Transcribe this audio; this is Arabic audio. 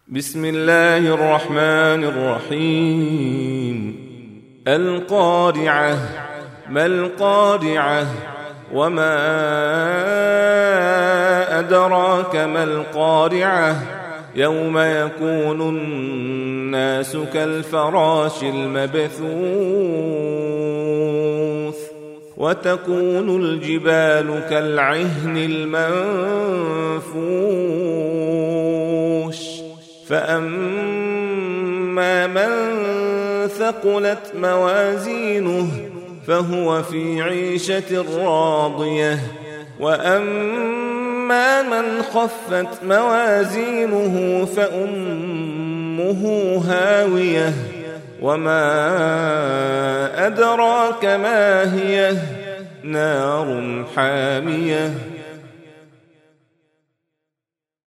بسم الله الرحمن الرحيم القارعة ما القارعة وما أدراك ما القارعة يوم يكون الناس كالفراش المبثوث وتكون الجبال كالعهن المنفوش فأما من ثقلت موازينه فهو في عيشة راضية وأما من خفت موازينه فأمه هاوية وما أدراك ما هي نار حامية